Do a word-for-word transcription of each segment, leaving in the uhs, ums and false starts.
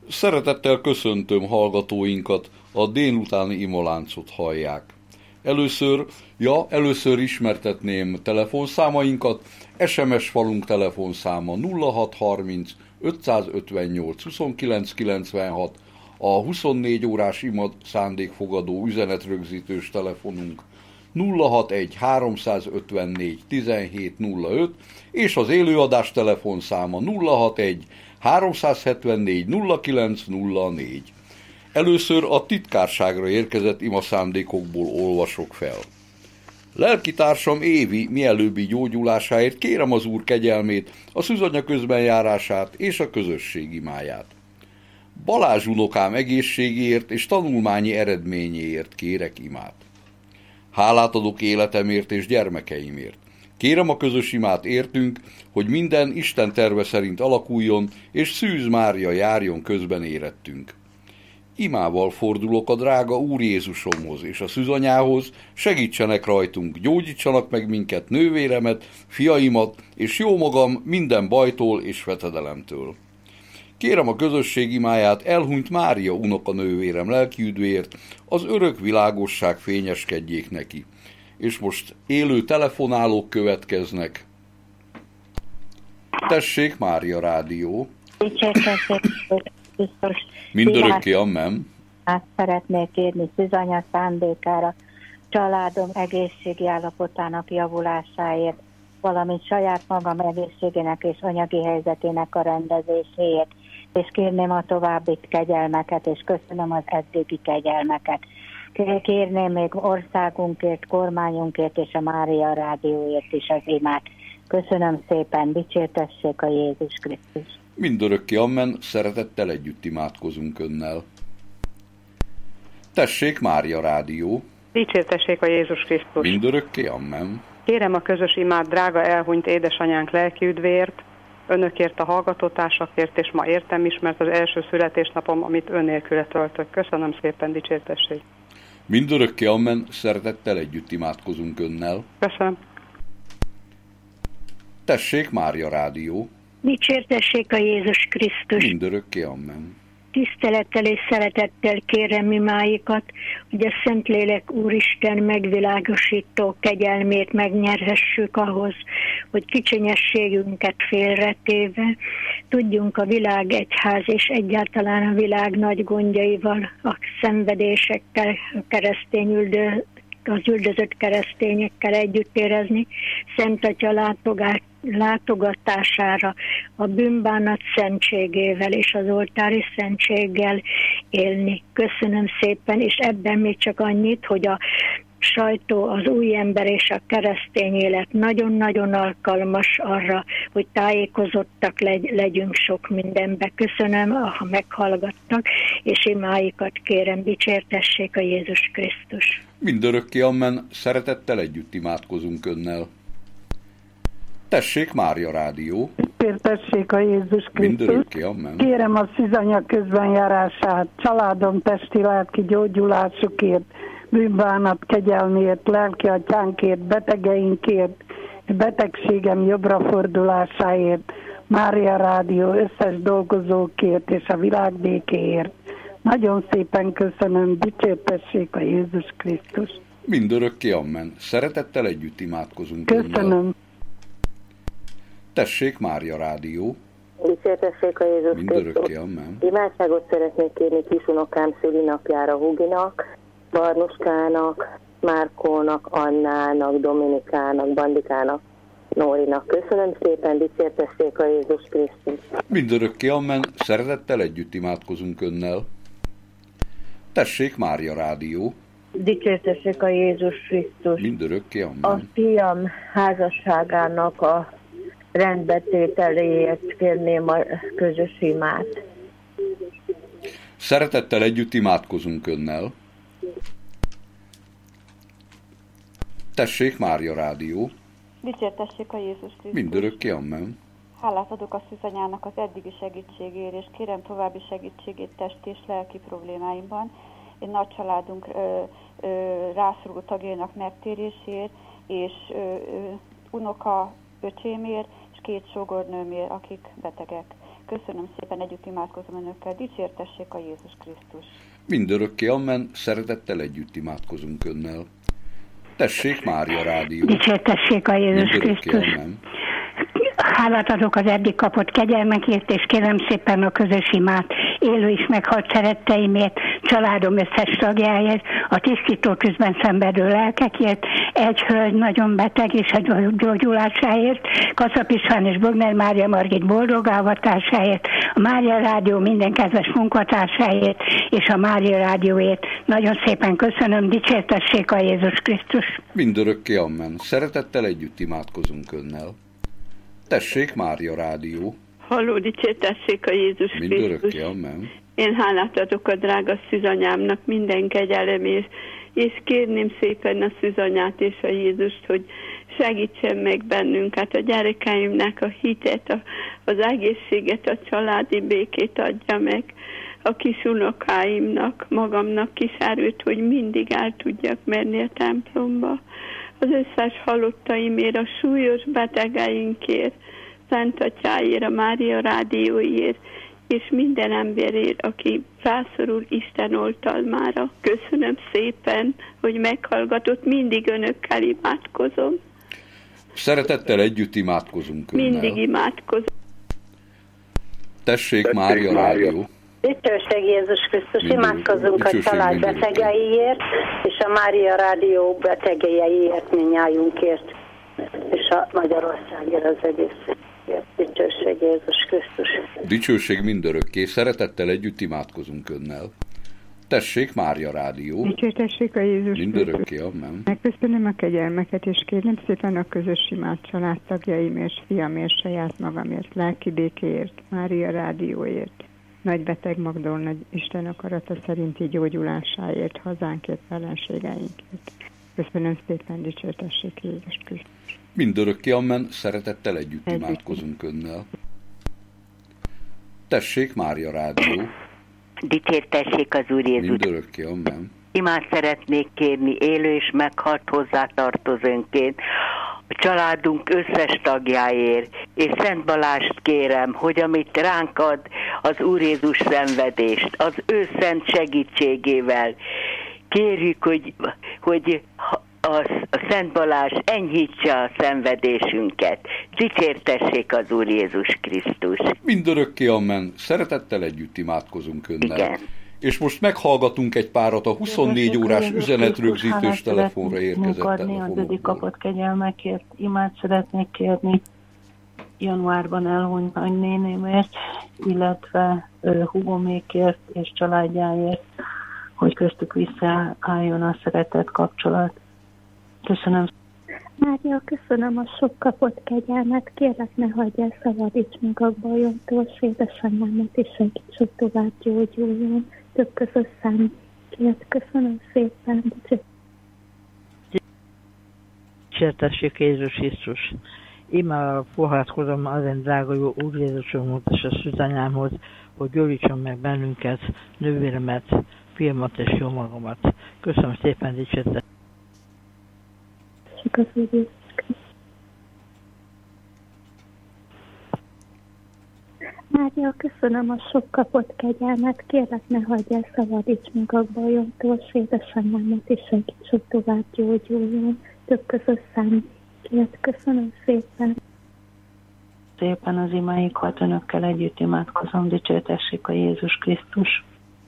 Szeretettel köszöntöm hallgatóinkat, a délutáni imaláncot hallják. Először, ja, először ismertetném telefonszámainkat. es em es falunk telefonszáma nulla hat harminc ötszázötvennyolc huszonkilenc kilencvenhat, a huszonnégy órás ima szándékfogadó üzenetrögzítős telefonunk nulla hatvanegy háromszázötvennégy tizenhét nulla öt, és az élőadás telefonszáma nulla hatvanegy háromszázhetvennégy nulla kilenc nulla négy. Először a titkárságra érkezett imaszándékokból olvasok fel. Lelkitársam Évi mielőbbi gyógyulásáért kérem az Úr kegyelmét, a szűzanya közbenjárását és a közösség imáját. Balázs unokám egészségéért és tanulmányi eredményéért kérek imát. Hálát adok életemért és gyermekeimért. Kérem a közös imát értünk, hogy minden Isten terve szerint alakuljon, és Szűz Mária járjon közben érettünk. Imával fordulok a drága Úr Jézusomhoz és a szűzanyához, segítsenek rajtunk, gyógyítsanak meg minket, nővéremet, fiaimat, és jó magam minden bajtól és fetedelemtől. Kérem a közösség imáját elhunyt Mária unokanővérem lelkiüdvéért, az örök világosság fényeskedjék neki. És most élő telefonálók következnek. Tessék, Mária Rádió. Mindörökké, amen. Azt szeretnék kérni szűzanya szándékára, családom egészségi állapotának javulásáért, valamint saját magam egészségének és anyagi helyzetének a rendezéséért, és kérném a további kegyelmeket, és köszönöm az eddigi kegyelmeket. Kérném még országunkért, kormányunkért és a Mária Rádióért is az imát. Köszönöm szépen, dicsértessék a Jézus Krisztus. Mindörökké, amen, szeretettel együtt imádkozunk önnel. Tessék, Mária Rádió. Dicsértessék a Jézus Krisztus. Mindörökké, amen. Kérem a közös imát drága elhunyt édesanyánk lelkiüdvéért, önökért a hallgatótársakért, és ma értem is, mert az első születésnapom, amit ön nélküle töltök. Köszönöm szépen, dicsértessék. Mindörökké, amen, szeretettel együtt imádkozunk önnel. Köszönöm. Tessék, Mária Rádió. Dicsértessék a Jézus Krisztus. Mindörökké, amen. Tisztelettel és szeretettel kérem imáikat, hogy a Szentlélek Úristen megvilágosító kegyelmét megnyerhessük ahhoz, hogy kicsinyességünket félretéve tudjunk a világ egyház és egyáltalán a világ nagy gondjaival, a szenvedésekkel, a keresztény üldö, az üldözött keresztényekkel együtt érezni, Szent Atya látogát, látogatására, a bűnbánat szentségével és az oltári szentséggel élni. Köszönöm szépen, és ebben még csak annyit, hogy a sajtó, az új ember és a keresztény élet nagyon-nagyon alkalmas arra, hogy tájékozottak legy, legyünk sok mindenbe. Köszönöm, ha meghallgattak, és imáikat kérem, dicsértessék a Jézus Krisztus. Mindörökké, amen, szeretettel együtt imádkozunk önnel. Tessék, Mária Rádió. Dicsértessék a Jézus Krisztus. Mindörökké, amen. Kérem a szűzanya közbenjárását, családom testi lelki gyógyulásukért, bűnbánat kegyelmért, lelki atyánkért, betegeinkért, betegségem jobbra fordulásáért, Mária Rádió összes dolgozókért és a világ békéért. Nagyon szépen köszönöm, dicsértessék a Jézus Krisztus. Mindörökké, amen. Szeretettel együtt imádkozunk. Köszönöm. Önnel. Tessék, Mária Rádió. Dicsértessék a Jézus Mindörökké, amen. Imádságot szeretnék kérni kisunokám szülinapjára Huginak, Barnuskának, Márkónak, Annának, Dominikának, Bandikának, Nórinak. Köszönöm szépen, dicsértessék a Jézus Krisztus. Mindörökké, amen, szeretettel együtt imádkozunk önnel. Tessék, Mária Rádió. Dicsértessék a Jézus Krisztus. Mindörökké, amen. A fiam házasságának a rendbetételéért kérném a közös imát. Szeretettel együtt imádkozunk önnel. Tessék, Mária Rádió. Dicsértessék a Jézus Krisztus. Mindörökké, amen. Hálát adok a szűzanyának az eddigi segítségért, és kérem további segítségét testi és lelki problémáimban. Egy nagy családunk ö, ö, rászoruló tagjainak megtérésért, és ö, ö, unoka öcsémért, és két sógornőmért, akik betegek. Köszönöm szépen, együtt imádkozom önökkel. Dicsértessék a Jézus Krisztus. Mindörökké amen, szeretettel együtt imádkozunk önnel. Tessék, Mária Rádió. Dicsértessék a Jézus Krisztus. Amen. Hálát adok az eddig kapott kegyelmekért, és kérem szépen a közös imát élő is meghalt szeretteimért, családom összes tagjáért, a tisztító tűzben szenvedő lelkekért, egy hölgy nagyon beteg és egy gyógyulásáért, Kaszap István és Bogner Mária Margit boldog avatásáért, a Mária Rádió minden kedves munkatársáért, és a Mária Rádióért. Nagyon szépen köszönöm, dicsértessék a Jézus Krisztus. Mindörökké amen. Szeretettel együtt imádkozunk önnel. Tessék, Mária Rádió. Halló, dicsértessék a Jézus Krisztus. Mindörökké amen. Én hálát adok a drága szűzanyámnak minden kegyelemért, és kérném szépen a szűzanyát és a Jézust, hogy segítsen meg bennünket, a gyerekeimnek a hitet, a, az egészséget, a családi békét adja meg, a kis unokáimnak, magamnak kis erőt, hogy mindig el tudjak menni a templomba. Az összes halottaimért, a súlyos betegeinkért, Szent Atyáért, a Mária Rádióért, és minden emberért, aki rászorul Isten oltalmára. Köszönöm szépen, hogy meghallgatott, mindig önökkel imádkozom. Szeretettel együtt imádkozunk önnel. Mindig imádkozom. Tessék, Tessék Mária Rádió. Dicsőség Jézus Krisztus, imádkozunk a család betegeiért, és a Mária Rádió betegeiért, mindnyájunkért, és a Magyarországért, az egész. Dicsőség Jézus Krisztus. Dicsőség mindörökké, szeretettel együtt imádkozunk önnel. Tessék, Mária Rádió. Dicsértessék a Jézus mindörökké, amen. Megköszönöm a kegyelmeket, és kérem szépen a közös imát családtagjaimért, fiamért, saját magamért, lelki békéért, Mária Rádióért, nagy beteg Magdolna Isten akarata szerinti gyógyulásáért, hazánkért, ellenségeinkért. Köszönöm szépen, dicsértessék Jézus Krisztus. Mindörökké amen, szeretettel együtt, együtt imádkozunk önnel. Tessék, Mária Rádió. Dicsértessék az Úr Jézus. Mindörökké amen. Imád szeretnék kérni élő és meghalt hozzátartozónként, a családunk összes tagjáért, és Szent Balást kérem, hogy amit ránk ad az Úr Jézus szenvedést, az ő szent segítségével, kérjük, hogy, hogy a, a Szent Balázs enyhítse a szenvedésünket. Dicsértessék az Úr Jézus Krisztus. Mindörökké amen. Szeretettel együtt imádkozunk önnel. Igen. És most meghallgatunk egy párat a huszonnégy órás üzenetrögzítős telefonra érkezett telefonokból. Az eddig kapott kegyelmekért imát szeretnék kérni januárban elhunyt nagynénémért, illetve uh, hugomékért és családjáért, hogy köztük visszaálljon a szeretett kapcsolat. Köszönöm. Mária, köszönöm a sok kapott kegyelmet, kérlek ne hagyj el, szabadíts meg a bajomtól, édesanyámat is segíts, hogy tovább gyógyuljon. Több közös számít. Köszönöm szépen. Dicsértessék Jézus Krisztus. Imával fohátkozom az én drága jó Úr Jézusomhoz és a szűzanyámhoz, hogy gyógyítson meg bennünket, nővéremet, fiamat és jó magamat. Köszönöm szépen, dicsértessék. Mária, köszönöm a sok kapott kegyelmet, kérlek ne hagyj el, szabadíts meg a bajomtól, édesanyámat is segíts, hogy tovább gyógyuljon. Több közös számít. Köszönöm szépen. Szépen az imáikat önökkel együtt imádkozom, dicsértessék a Jézus Krisztus.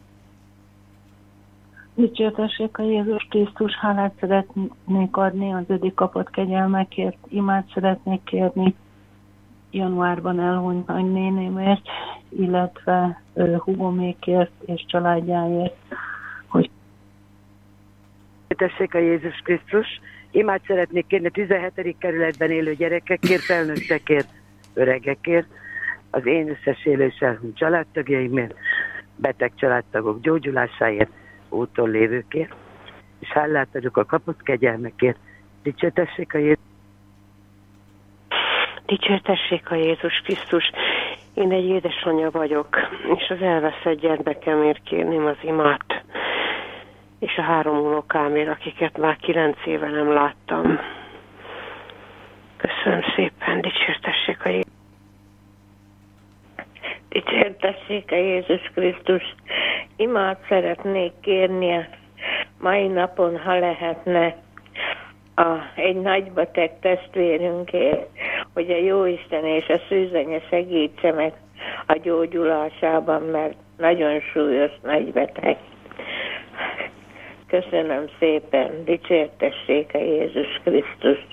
Dicsértessék a Jézus Krisztus, hálát szeretnék adni az eddig kapott kegyelmekért, imát szeretnék kérni januárban elhunyt nagynénémért, illetve uh, hugomékért és családjáért, hogy Dicsértessék a Jézus Krisztus, imát szeretnék kérni a tizenhetedik kerületben élő gyerekekért, felnőttekért, öregekért, az én összes élő és elhunyt családtagjaimért, beteg családtagok gyógyulásáért, úton lévőkért, és hálát adjuk a kapott kegyelmekért. Dicsértessék a Jézus. Dicsértessék a Jézus Krisztus. Én egy édesanyja vagyok, és az elveszett gyermekemért kérném az imát, és a három unokámért, akiket már kilenc éve nem láttam. Köszönöm szépen, dicsértessék a Jézus. Dicsértessék a Jézus Krisztus. Imát szeretnék kérni a mai napon, ha lehetne, a, egy nagybeteg testvérünkért, hogy a Jóisten és a szűzanya segítse meg a gyógyulásában, mert nagyon súlyos nagybeteg. Köszönöm szépen, dicsértessék a Jézus Krisztus.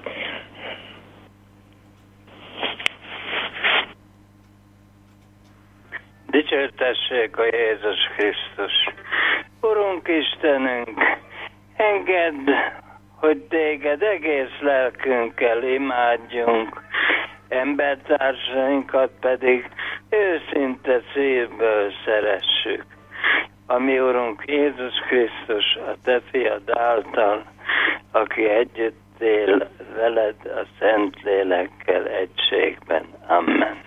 Dicsértessék a Jézus Krisztus. Urunk Istenünk, engedd, hogy téged egész lelkünkkel imádjunk, embertársainkat pedig őszinte szívből szeressük. A mi Urunk Jézus Krisztus, a te fiad által, aki együtt él veled a Szentlélekkel egységben. Amen.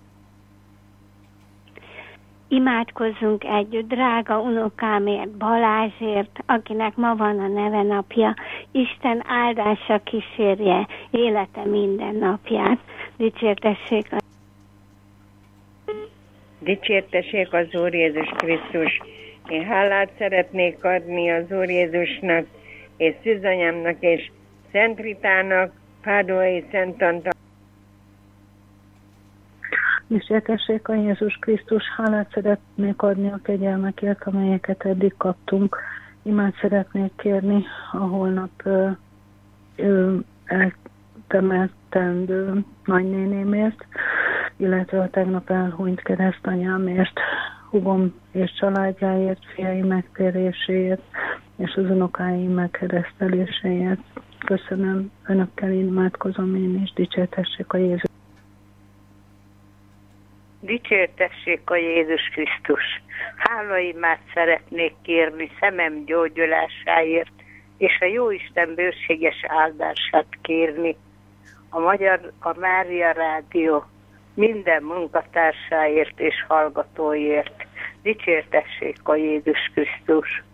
Imádkozzunk együtt, drága unokámért, Balázsért, akinek ma van a nevenapja. Isten áldása kísérje élete minden napját. Dicsértessék a... Dicsértessék az Úr Jézus Krisztus. Én hálát szeretnék adni az Úr Jézusnak, és szűzanyámnak, és Szent Ritának, Pádóai Szent Antal. Dicsértessék a Jézus Krisztus, hálát szeretnék adni a kegyelmekért, amelyeket eddig kaptunk. Imát szeretnék kérni a holnap ö, ö, eltemettendő nagynénémért, illetve a tegnap elhunyt keresztanyámért, húgom és családjáért, fiai megtéréséért, és az unokáim megkereszteléséért. Köszönöm, önökkel én imádkozom én is, dicsértessék a Jézus. Dicsértessék a Jézus Krisztus. Hálaimát szeretnék kérni szemem gyógyulásáért, és a Jóisten bőséges áldását kérni a Magyar, a Mária Rádió minden munkatársáért és hallgatóért. Dicsértessék a Jézus Krisztus.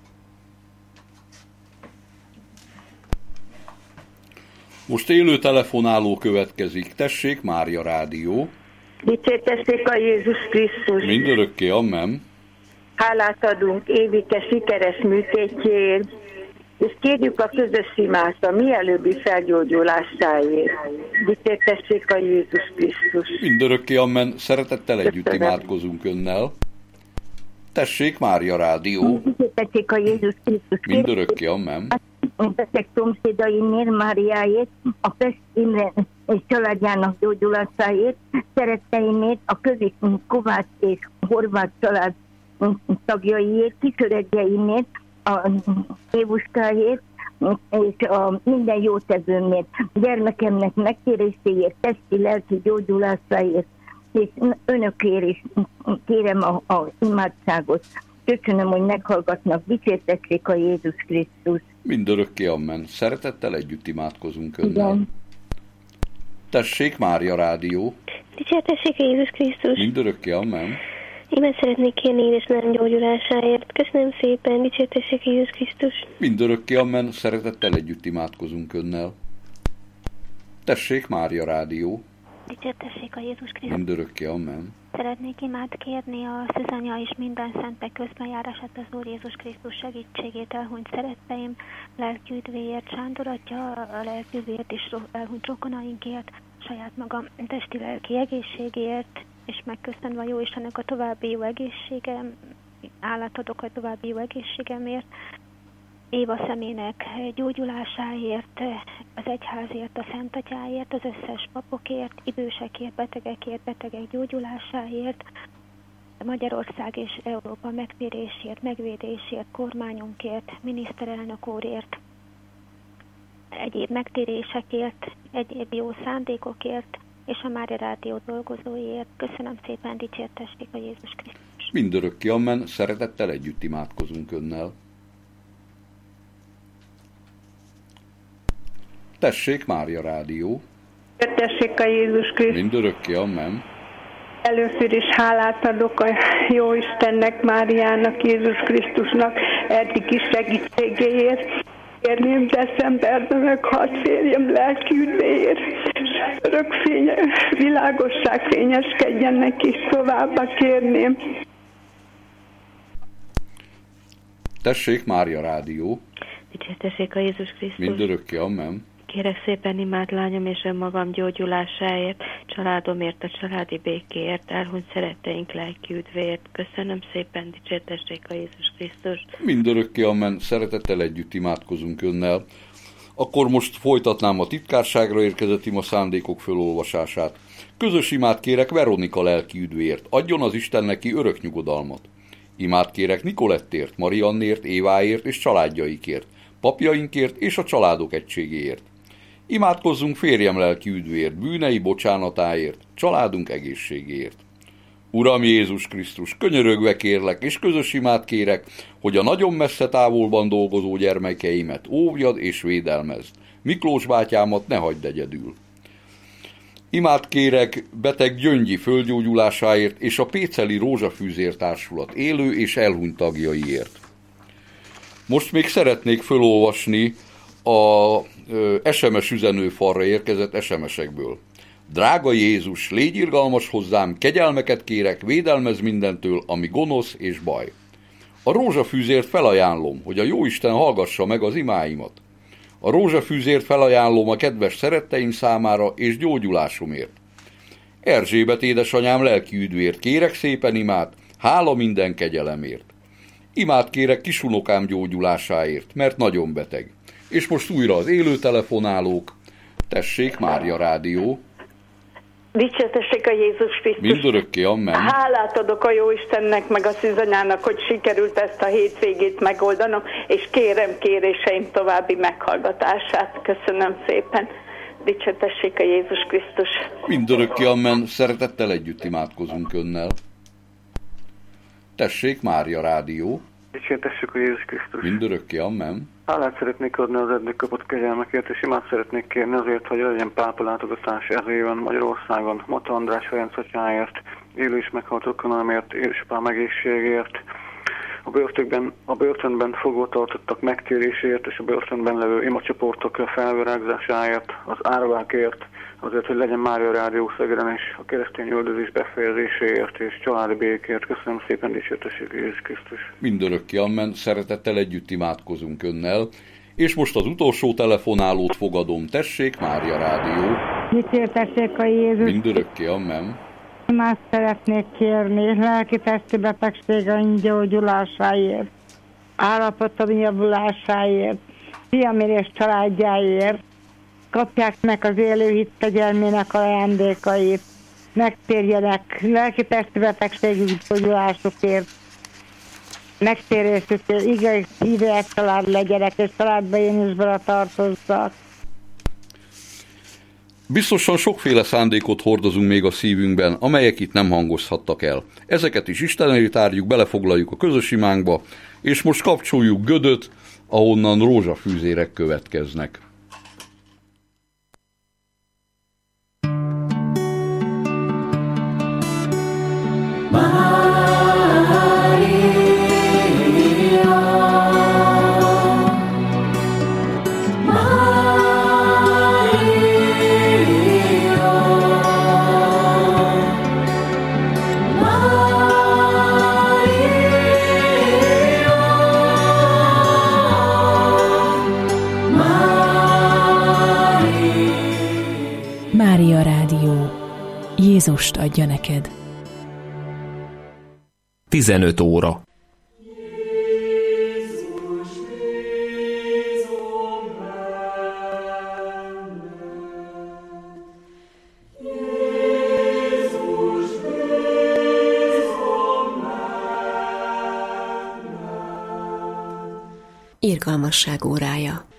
Most élő telefonáló következik. Tessék, Mária Rádió. Dicsértessék a Jézus Krisztus. Mindörökké, amen. Hálát adunk Évike sikeres műtétjéért, és kérjük a közös imát a mielőbbi felgyógyulásáért. Dicsértessék a Jézus Krisztus. Mindörökké, amen. Szeretettel együtt imádkozunk önnel. Tessék, Mária Rádió. Dicsértessék a Jézus Krisztus. Mindörökké, amen. A beteg szomszédaimért, Máriáért, a Pest Imre és családjának gyógyulásáért, szeretteimért, a Kövi Kovács és Horváth család tagjaiért, kiszöregjeimért, a Évuskáért, és a minden jótevőmért, gyermekemnek megtéréséért, testi, lelki gyógyulásáért, és önökért is kérem a, a imádságot. Köszönöm, hogy meghallgatnak, dicsértessék a Jézus Krisztus. Mindörökké, amen. Szeretettel együtt imádkozunk önnel. Igen. Tessék, Mária Rádió. Dicsértessék a Jézus Krisztus. Mindörökké, amen. Imát szeretnék kérni édesanyám gyógyulásáért. Köszönöm szépen, dicsértessék a Jézus Krisztus. Mindörökké, amen. Szeretettel együtt imádkozunk önnel. Tessék, Mária Rádió. Dicsértessék a Jézus Krisztus. Mindörökké, amen. Szeretnék imát kérni a szűzanya és minden szentek közbenjárását, az Úr Jézus Krisztus segítségét, elhunyt szeretteim, lelki üdvéért, Sándor atya, a lelki üdvéért és elhunyt rokonainkért, saját magam testi lelki egészségért, és megköszönve a Jóistennek a további jó egészségem, állat adok a további jó egészségemért, Éva személynek gyógyulásáért, az egyházért, a Szent Atyáért, az összes papokért, idősekért, betegekért, betegek gyógyulásáért, Magyarország és Európa megtérésért, megvédésért, kormányunkért, miniszterelnök úrért, egyéb megtérésekért, egyéb jó szándékokért, és a Mária Rádió dolgozóiért. Köszönöm szépen, dicsértessék a Jézus Krisztus. Mindörökké, amen. Szeretettel együtt imádkozunk önnel. Tessék, Mária Rádió. Tessék a Jézus Krisztus. Mindörökké, amen. Először is hálát adok a Jóistennek, Máriának, Jézus Krisztusnak eddigi segítségéért, Kérném decemberben meghalt férjem lelki üdvéért, örök fénye, világosság fényeskedjen neki, továbbá kérném. Tessék, Mária Rádió. Dicsértessék a Jézus Krisztus. Mindörökké, amen. Kérek szépen imád lányom és önmagam gyógyulásáért, családomért, a családi békéért, elhunyt szeretteink lelki üdvéért. Köszönöm szépen, dicsértessék a Jézus Krisztus. Mindörökké, amen. Szeretettel együtt imádkozunk önnel. Akkor most folytatnám a titkárságra érkezett ima szándékok fölolvasását. Közös imát kérek Veronika lelki üdvéért, adjon az Isten neki örök nyugodalmat. Imát kérek Nikolettért, Mariannért, Éváért és családjaikért, papjainkért és a családok egységéért. Imádkozzunk férjem lelki üdvéért, bűnei bocsánatáért, családunk egészségéért. Uram Jézus Krisztus, könyörögve kérlek, és közös imát kérek, hogy a nagyon messze távolban dolgozó gyermekeimet óvjad és védelmezd. Miklós bátyámat ne hagyd egyedül. Imát kérek beteg Gyöngyi földgyógyulásáért és a Péceli Rózsafűzér Társulat élő és elhunyt tagjaiért. Most még szeretnék felolvasni a es em es üzenőfalra érkezett es em esekből. Drága Jézus, légy irgalmas hozzám, kegyelmeket kérek, védelmezz mindentől, ami gonosz és baj. A rózsafűzért felajánlom, hogy a Jóisten hallgassa meg az imáimat. A rózsafűzért felajánlom a kedves szeretteim számára és gyógyulásomért. Erzsébet édesanyám lelki üdvért kérek szépen imát, hála minden kegyelemért. Imát kérek kisunokám gyógyulásáért, mert nagyon beteg. És most újra az élő telefonálók. Tessék, Mária Rádió. Dicsértessék a Jézus Krisztus. Mindörökké, amen. Hálát adok a Jóistennek, meg a Szűzanyának, hogy sikerült ezt a hétvégét megoldanom, és kérem kéréseim további meghallgatását. Köszönöm szépen. Dicsértessék a Jézus Krisztus. Mindörökké, amen. Szeretettel együtt imádkozunk önnel. Tessék, Mária Rádió. Dicsértessük a Jézus Krisztus. Mindörökké, amen. Hálát szeretnék adni az eddig kapott kegyelmekért, és imát szeretnék kérni azért, hogy legyen pápa látogatás ez éven Magyarországon, Mata András Ferenc atyáért, élő és meghalt okonomért, édesapám egészségért, a börtönben, a börtönben fogvatartottak megtérésért, és a börtönben levő imacsoportok felvirágzásáért, az árvákért, azért, hogy legyen Mária Rádió Szegeden is a keresztény üldözés befejezéséért és családi békért. Köszönöm szépen, dicsértessék Jézus Krisztus. Mindörökké, amen. Szeretettel együtt imádkozunk önnel. És most az utolsó telefonálót fogadom. Tessék, Mária Rádió. Dicsértessék a Jézus. Mindörökké, amen. Imást szeretnék kérni, lelki testi betegségeim gyógyulásáért, állapotom javulásáért, fiamért és családjáért. Kapják meg az élő hit kegyelmének ajándékait, megtérjenek lelki-testi betegségük gyógyulásukért, megtérésükért, igaz hívják család legyenek, és családba én is bele tartozzak. Biztosan sokféle szándékot hordozunk még a szívünkben, amelyek itt nem hangozhattak el. Ezeket is Isten elé tárjuk, belefoglaljuk a közös imánkba, és most kapcsoljuk Gödöt, ahonnan rózsafűzérek következnek. Mária Rádió. Jézust adja neked. tizenöt óra. Irgalmasság órája.